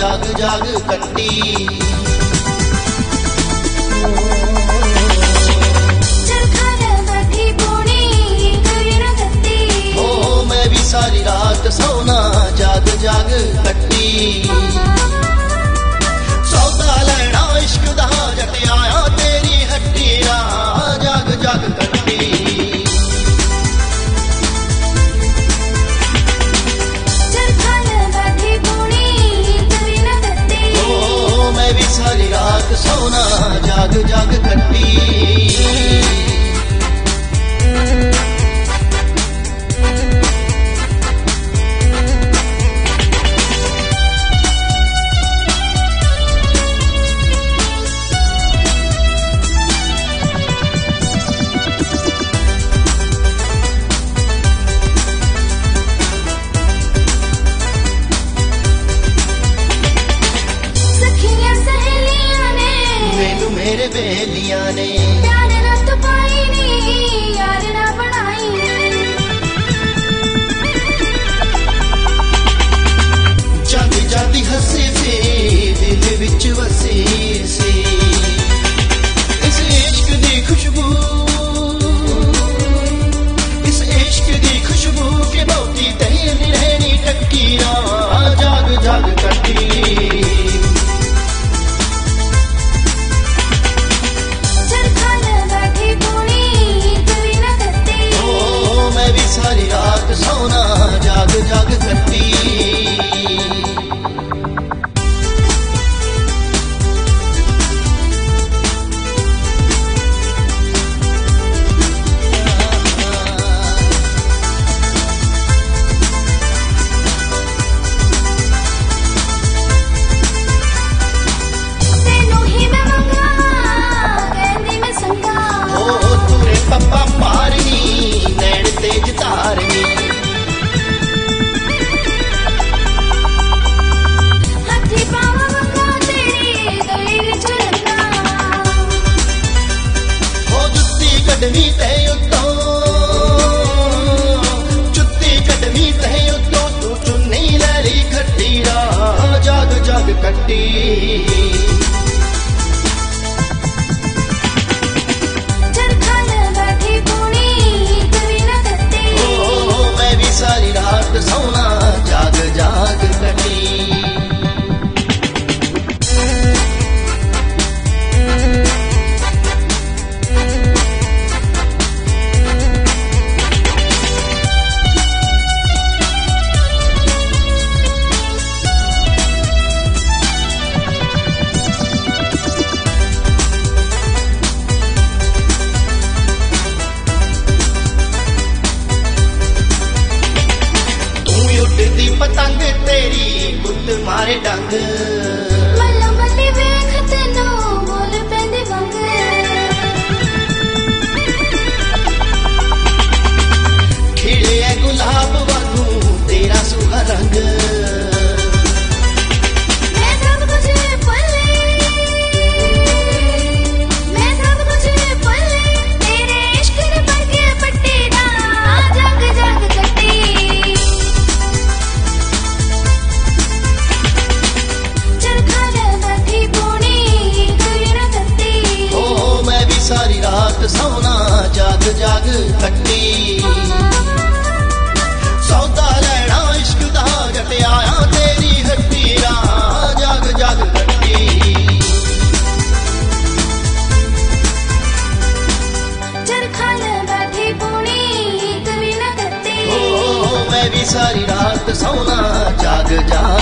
जाग जाग कट्टी। मैं भी सारी रात सोना जाग जाग कट्टी। सौदा लेना इश्क दा जट आया तेरी हट्टी जाग जाग कट्टी। मैं भी सारी रात सोना जाग जाग कट्टी। मेरे बेलियां ने प्यार ना तो पाई नी यार ना बनाई। जाती जाती हंसी सी दिल विच वसी सी। इस इश्क दी खुशबू, इस इश्क दी खुशबू के बहुती तही रहनी टक्की जाग जाग कट्टी। सारी रात सोना जाग जाग कट्टी। तेनू ही मैं मंगा कहंदी मैं संगा। तूने पप्पा मारनी नैन तेज तारनी। हथी पावा मंगा तेरी गली विच रंगा। हो जुत्ती कढनी ते उत्तों, जुत्ती कढनी ते उत्तों तू चुन्नी ले ली खट्टी जाग जाग कट्टी। सारी रात सोना जाग जाग कटी। पतंग तेरी गुੱਤ मारे डंग। मल्लो मल्ली वेख तेनू बोल पैंदे वंग। खिड़े गुलाब वांगू तेरा सुहा रंग। मैं सब कुछ पल्ले, मैं सब कुछ पल्ले तेरे इश्क ने भर के पट्टी जाग जाग कट्टी। सारी रात सोना जाग जाग कट्टी। सौदा लेना इश्क दा जट आया तेरी हट्टी जाग जाग कट्टी। चरखा ले बैठी पूनी कभी न करती। मैं भी सारी रात सोना जाग जाग